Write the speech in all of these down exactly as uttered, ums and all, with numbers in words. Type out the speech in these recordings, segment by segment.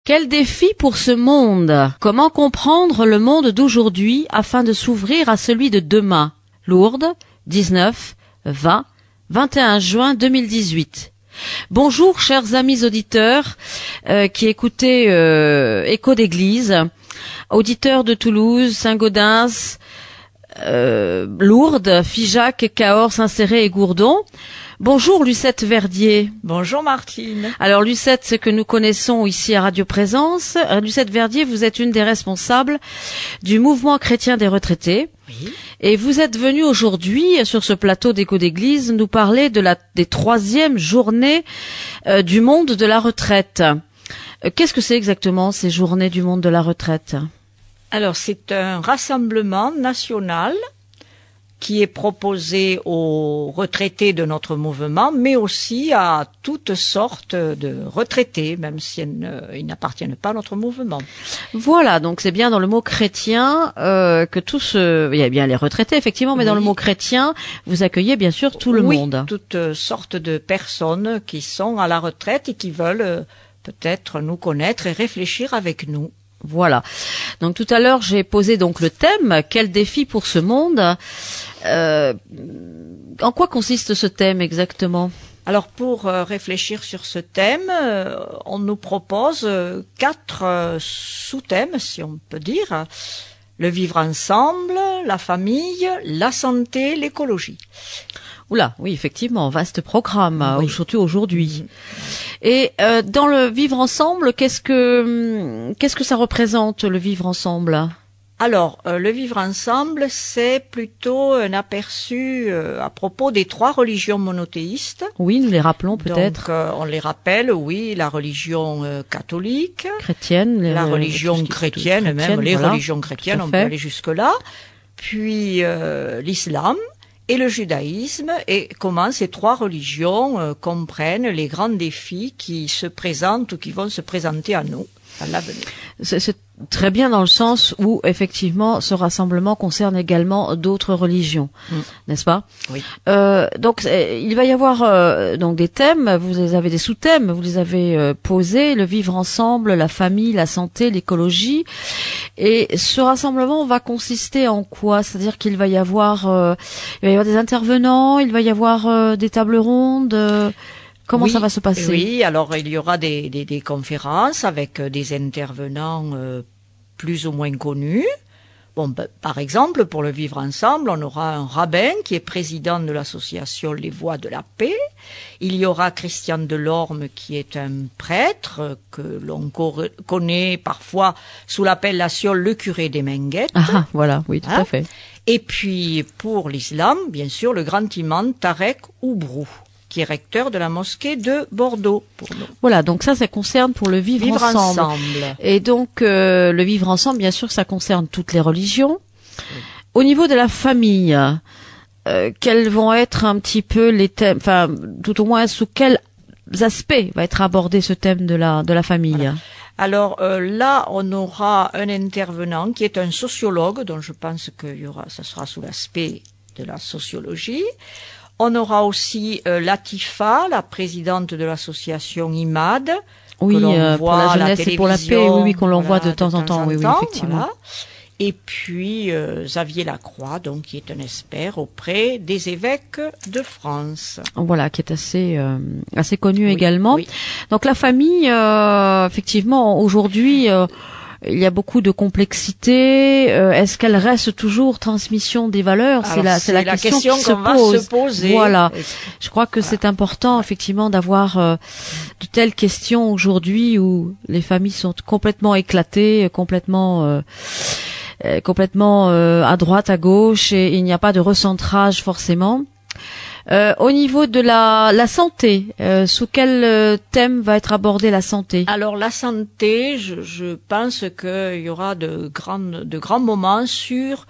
Quel défi pour ce monde? Comment comprendre le monde d'aujourd'hui afin de s'ouvrir à celui de demain? Lourdes, dix-neuf, vingt, vingt et un juin deux mille dix-huit. Bonjour chers amis auditeurs euh, qui écoutez euh, Écho d'Église, auditeurs de Toulouse, Saint-Gaudens, euh, Lourdes, Figeac, Cahors, Saint-Céré et Gourdon. Bonjour Lucette Verdier. Bonjour Martine. Alors Lucette, ce que nous connaissons ici à Radio Présence, Lucette Verdier, vous êtes une des responsables du mouvement chrétien des retraités. Oui. Et vous êtes venue aujourd'hui sur ce plateau d'Écho d'Église nous parler de la des troisièmes journées euh, du monde de la retraite. Euh, qu'est-ce que c'est exactement ces journées du monde de la retraite? Alors c'est un rassemblement national qui est proposé aux retraités de notre mouvement, mais aussi à toutes sortes de retraités, même s'ils n'appartiennent pas à notre mouvement. Voilà, donc c'est bien dans le mot chrétien euh, que tout ce... Il y a bien les retraités, effectivement, mais oui. Dans le mot chrétien, vous accueillez bien sûr tout le oui, monde. Toutes sortes de personnes qui sont à la retraite et qui veulent euh, peut-être nous connaître et réfléchir avec nous. Voilà. Donc tout à l'heure, j'ai posé donc le thème, quel défi pour ce monde? Euh, en quoi consiste ce thème exactement? Alors pour euh, réfléchir sur ce thème, euh, on nous propose euh, quatre euh, sous-thèmes, si on peut dire. Le vivre ensemble, la famille, la santé, l'écologie. Oula, oui, effectivement, vaste programme, oui. Surtout aujourd'hui. Mmh. Et euh, dans le vivre ensemble, qu'est-ce que qu'est-ce que ça représente le vivre ensemble? Alors, euh, le vivre ensemble, c'est plutôt un aperçu euh, à propos des trois religions monothéistes. Oui, nous les rappelons peut-être. Donc, euh, on les rappelle, oui, la religion euh, catholique, chrétienne, la les, religion les, chrétienne, chrétienne, même les voilà, religions chrétiennes, on peut aller jusque-là, puis euh, l'islam et le judaïsme, et comment ces trois religions euh, comprennent les grands défis qui se présentent ou qui vont se présenter à nous à l'avenir. C'est, c'est très bien dans le sens où effectivement ce rassemblement concerne également d'autres religions, mmh. n'est-ce pas? Oui. Euh, donc il va y avoir euh, donc des thèmes, vous avez des sous-thèmes, vous les avez euh, posés, le vivre ensemble, la famille, la santé, l'écologie. Et ce rassemblement va consister en quoi? C'est-à-dire qu'il va y avoir, euh, il va y avoir des intervenants, il va y avoir euh, des tables rondes. Euh, Comment oui, ça va se passer? Oui, alors il y aura des, des, des conférences avec des intervenants euh, plus ou moins connus. Bon, bah, par exemple, pour le vivre ensemble, on aura un rabbin qui est président de l'association Les Voix de la Paix. Il y aura Christian Delorme qui est un prêtre que l'on co- connaît parfois sous l'appellation le curé des Menguettes. Ah, voilà, oui, tout hein? à fait. Et puis pour l'islam, bien sûr, le grand imam Tarek Oubrou, qui est recteur de la mosquée de Bordeaux pour nous. Voilà, donc ça, ça concerne pour le vivre, vivre ensemble. ensemble. Et donc, euh, le vivre ensemble, bien sûr, ça concerne toutes les religions. Oui. Au niveau de la famille, euh, quels vont être un petit peu les thèmes, enfin, tout au moins, sous quels aspects va être abordé ce thème de la, de la famille? Voilà. Alors euh, là, on aura un intervenant qui est un sociologue, dont je pense que y aura, ça sera sous l'aspect de la sociologie. On aura aussi euh, Latifa, la présidente de l'association I M A D. Oui, que l'on euh, voit pour la jeunesse la et pour la paix, oui, oui, qu'on l'envoie voilà, de temps en temps, oui, oui, effectivement. Voilà. Et puis euh, Xavier Lacroix, donc qui est un expert auprès des évêques de France. Voilà, qui est assez euh, assez connu oui, également. Oui. Donc la famille, euh, effectivement, aujourd'hui. Euh, Il y a beaucoup de complexité. Euh, est-ce qu'elle reste toujours transmission des valeurs? Alors, C'est la, c'est la, la question, question qui qu'on se va pose. se poser. Voilà. Je crois que voilà. c'est important, effectivement, d'avoir euh, de telles questions aujourd'hui où les familles sont complètement éclatées, complètement, euh, euh, complètement euh, à droite, à gauche, et il n'y a pas de recentrage forcément. Euh, au niveau de la, la santé, euh, sous quel euh, thème va être abordée la santé? Alors la santé, je, je pense qu'il y aura de grands, de grands moments sur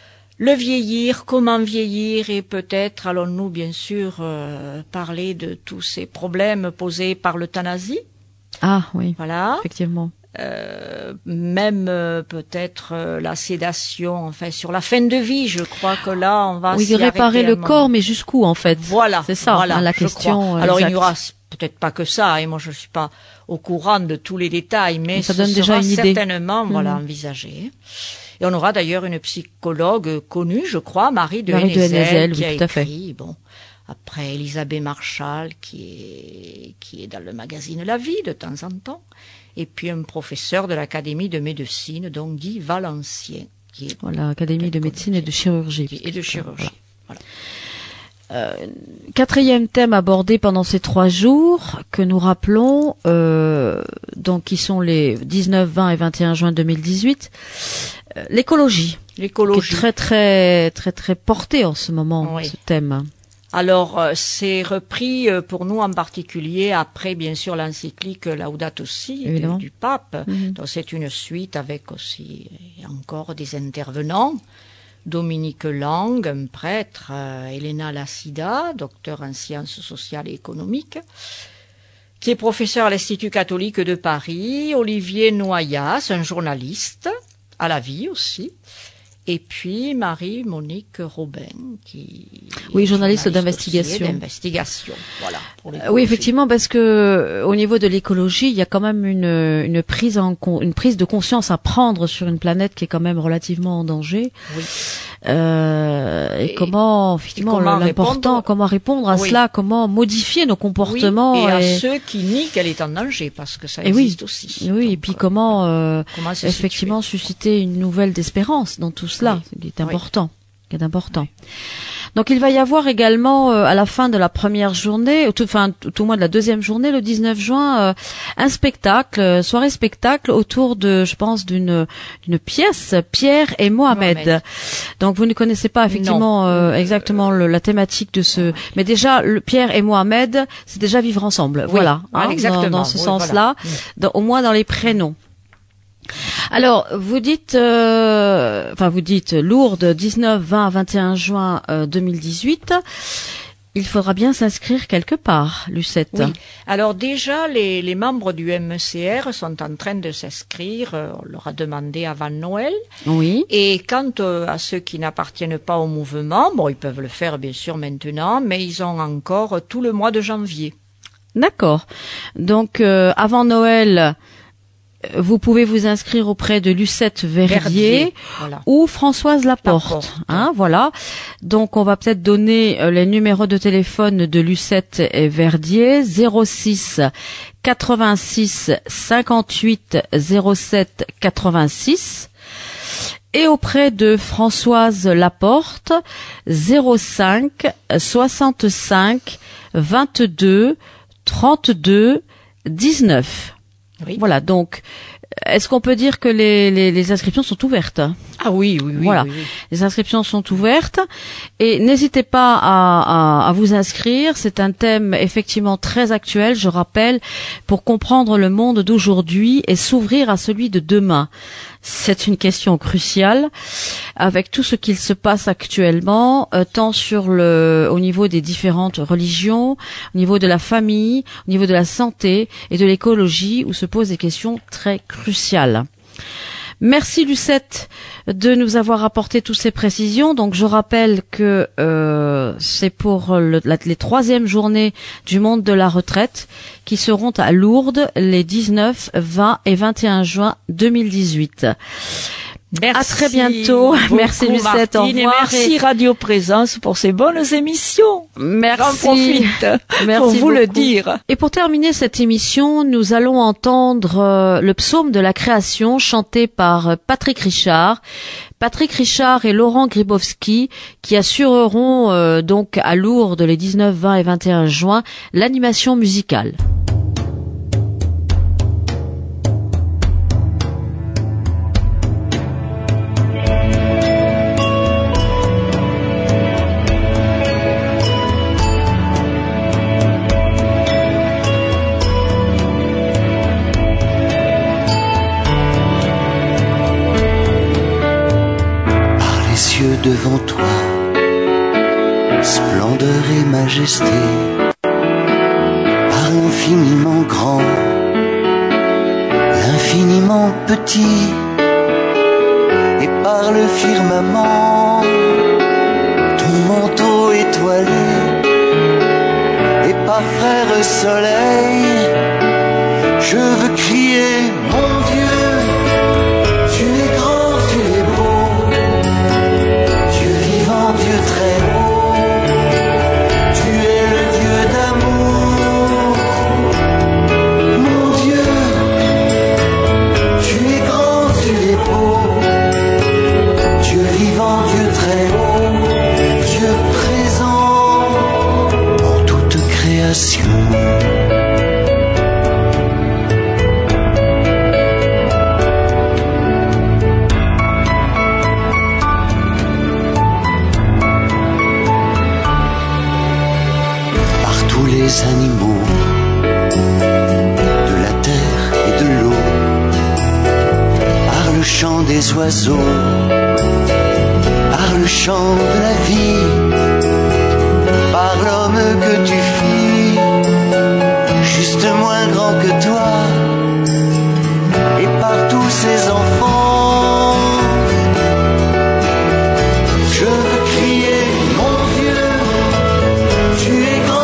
le vieillir, comment vieillir, et peut-être allons-nous bien sûr euh, parler de tous ces problèmes posés par l'euthanasie. Ah oui, voilà, effectivement. Euh, même euh, peut-être euh, la sédation, enfin sur la fin de vie, je crois que là on va oui, s'y réparer le moment. corps, mais jusqu'où en fait? Voilà, c'est ça voilà, hein, la question. Euh, Alors exact. il y aura peut-être pas que ça, et moi je suis pas au courant de tous les détails, mais, mais ça ce donne déjà sera une idée. certainement mmh. voilà, envisagé. Et on aura d'ailleurs une psychologue connue, je crois, Marie de Marie Hennezel, de Hennezel, qui oui, a tout à fait. écrit, bon, après Elisabeth Marchal, qui est, qui est dans le magazine La Vie de temps en temps, et puis un professeur de l'Académie de médecine, donc Guy Valencien. Qui est voilà, Académie de médecine et de chirurgie. Et de chirurgie, voilà. Euh, quatrième thème abordé pendant ces trois jours que nous rappelons, euh, donc qui sont les dix-neuf, vingt et vingt et un juin deux mille dix-huit, euh, l'écologie. L'écologie. Qui est très très très très portée en ce moment, oui. ce thème. Alors, euh, c'est repris euh, pour nous en particulier après, bien sûr, l'encyclique Laudato Si du, du pape. Mm-hmm. Donc, c'est une suite avec aussi et encore des intervenants. Dominique Lang, un prêtre, euh, Elena Lassida, docteur en sciences sociales et économiques, qui est professeur à l'Institut catholique de Paris, Olivier Noyas, un journaliste, à La Vie aussi, et puis Marie-Monique Robin, qui oui, est journaliste, journaliste d'investigation. d'investigation, voilà. Pour oui, effectivement, parce que au niveau de l'écologie, il y a quand même une, une prise en une prise de conscience à prendre sur une planète qui est quand même relativement en danger. Oui. Euh, et, et comment, effectivement, et comment l'important, répondre, comment répondre à oui. cela, comment modifier nos comportements. Oui, et, et à et... ceux qui nient qu'elle est en danger, parce que ça et existe oui. aussi. Oui, donc, et puis comment, euh, comment effectivement, susciter une nouvelle d'espérance dans tout cela, oui. qui est important, oui. qui est important. Oui. Donc il va y avoir également euh, à la fin de la première journée, ou tout, enfin tout au moins de la deuxième journée, le dix-neuf juin, euh, un spectacle, euh, soirée spectacle autour de, je pense, d'une d'une pièce, Pierre et Mohamed. Mohamed. Donc vous ne connaissez pas effectivement euh, exactement le, la thématique de ce, mais déjà le Pierre et Mohamed, c'est déjà vivre ensemble. Oui. Voilà, ah, hein, exactement. Dans, dans ce oui, sens-là, voilà. dans, au moins dans les prénoms. Alors, vous dites, euh, enfin vous dites Lourdes, dix-neuf, vingt, vingt et un juin euh, deux mille dix-huit. Il faudra bien s'inscrire quelque part, Lucette. Oui. Alors déjà, les, les membres du M E C R sont en train de s'inscrire. Euh, on leur a demandé avant Noël. Oui. Et quant euh, à ceux qui n'appartiennent pas au mouvement, bon, ils peuvent le faire bien sûr maintenant, mais ils ont encore tout le mois de janvier. D'accord. Donc euh, avant Noël, vous pouvez vous inscrire auprès de Lucette Verdier, Verdier voilà. ou Françoise Laporte. Laporte. Hein, voilà. Donc on va peut-être donner euh, les numéros de téléphone de Lucette et Verdier, zéro six quatre-vingt-six cinquante-huit zéro sept quatre-vingt-six, et auprès de Françoise Laporte, zéro cinq soixante-cinq vingt-deux trente-deux dix-neuf. Oui. Voilà, donc, est-ce qu'on peut dire que les, les, les inscriptions sont ouvertes? Ah oui, oui, oui. Voilà, oui, oui. Les inscriptions sont ouvertes et n'hésitez pas à, à, à vous inscrire. C'est un thème effectivement très actuel, je rappelle, pour comprendre le monde d'aujourd'hui et s'ouvrir à celui de demain. C'est une question cruciale avec tout ce qu'il se passe actuellement, euh, tant sur le, au niveau des différentes religions, au niveau de la famille, au niveau de la santé et de l'écologie, où se posent des questions très cruciales. Merci Lucette de nous avoir apporté toutes ces précisions. Donc je rappelle que euh, c'est pour le, la, les troisièmes journées du monde de la retraite qui seront à Lourdes les dix-neuf, vingt et vingt et un juin deux mille dix-huit. Merci. À très bientôt. Beaucoup, merci Lucette. Martine, au revoir. Et merci Radio Présence pour ces bonnes émissions. Merci. J'en profite merci pour vous beaucoup. le dire. Et pour terminer cette émission, nous allons entendre euh, le psaume de la création chanté par euh, Patrick Richard. Patrick Richard et Laurent Gribowski qui assureront euh, donc à Lourdes les dix-neuf, vingt et vingt et un juin l'animation musicale. Devant toi, splendeur et majesté, par l'infiniment grand, l'infiniment petit, et par le firmament, ton manteau étoilé, et par toi, frère soleil, je veux crier, mon Dieu, tu es grand, tu es beau, Dieu vivant, Dieu très haut, tu es le Dieu d'amour. Mon Dieu, tu es grand, tu es beau, Dieu vivant, Dieu très haut, Dieu présent en toute création. Les animaux de la terre et de l'eau, par le chant des oiseaux, par le chant de la vie, par l'homme que tu fis, juste moins grand que toi, et par tous ces enfants, je veux crier, mon Dieu, tu es grand.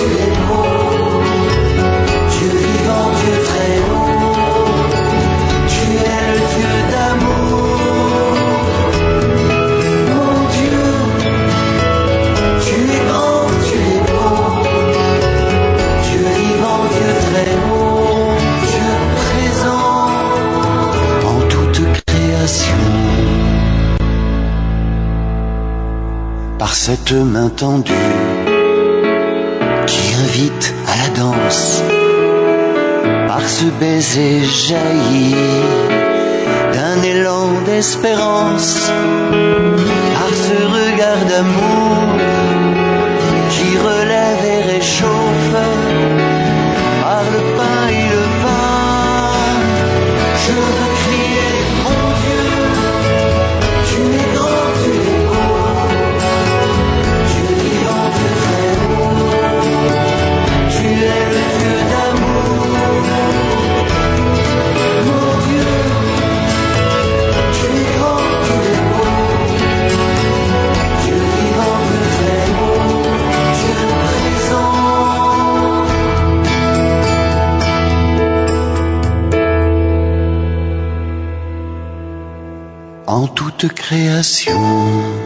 Par cette main tendue qui invite à la danse, par ce baiser jailli d'un élan d'espérance, par ce regard d'amour qui relève et réchauffe, par le pain et le vin, je veux crier, mon Dieu, tu es grand, tu es beau, Dieu vivant, Dieu très haut, tu es le Dieu d'amour. Mon Dieu, tu es grand, tu es beau, Dieu vivant, Dieu très haut, Dieu présent en toute création.